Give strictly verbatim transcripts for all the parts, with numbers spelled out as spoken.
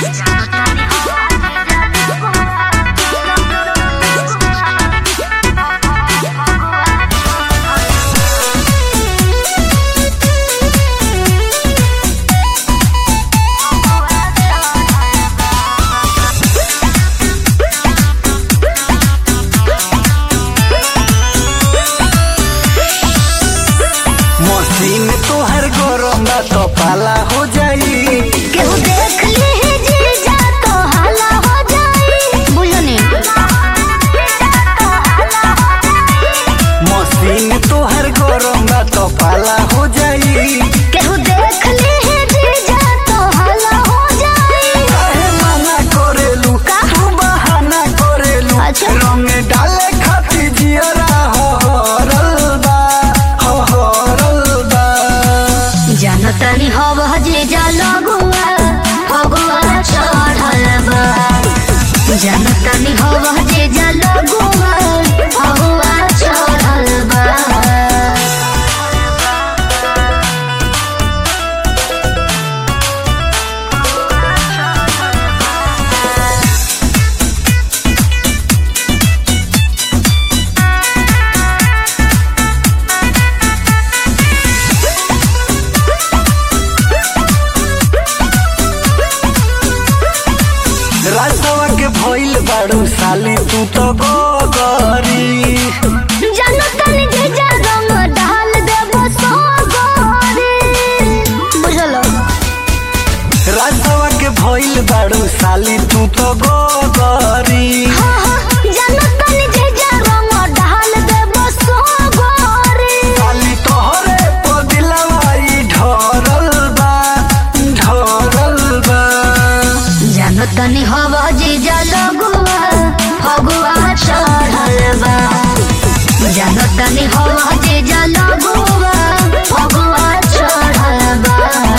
Machine तोहर गरम बा तो पाला हो जाई, केहू देख ले जीजा तो हाला हो जाई। बुझने मशीन तोहर गरम बा तो पाला हो जाई, केहू देख ले जीजा तो हाला हो जाई। काहे मना करेलू तू बहाना करेलू, अच्छा। रंग डाले खातिर जियरा हरल बा हरल बा। जानतानी हव जीजा लगुआ फगुआ चढ़ल बा, जानतानी हव जीजा लगुआ फगुआ चढ़ल बा। राजवा के भइल बाड़ू साली तू तो गोगरी, जानतानी जीजा रंग डाल देबो सोगरी। बुझलो राजवा के भइल बाड़ू साली तू तो गोगरी। हाँ हाँ जानतानी जीजा रंग डाल देबो सोगरी। साली तोहरे पदिलवाई ढरल बा ढरल बा। जानतानी हव जीजा लगुआ फगुआ चढ़ल बा, जानतानी हव जीजा लगुआ फगुआ चढ़ल बा।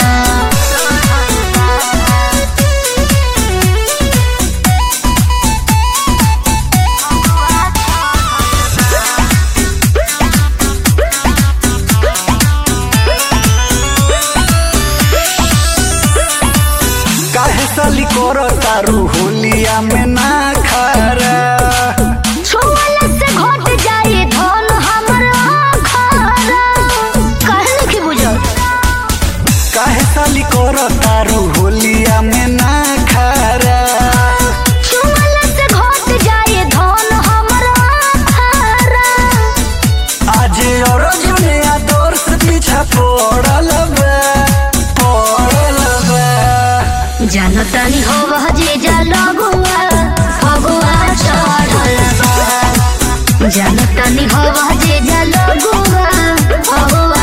काहे साली करो तारू होलिया में ना खरा, छुअला से घट जाए धन हमर आखरा। काहे नहीं बुझल काहे साली करो तारू होलिया में ना खरा। छुअला से घट जाए धन हमर आखरा। आज और जुनिया दौर से पीछा पड़ल बा पड़ल बा। जानतानी हव जीजा लगुआ फगुआ चढ़ल बा, जानतानी हव जीजा लगुआ फगुआ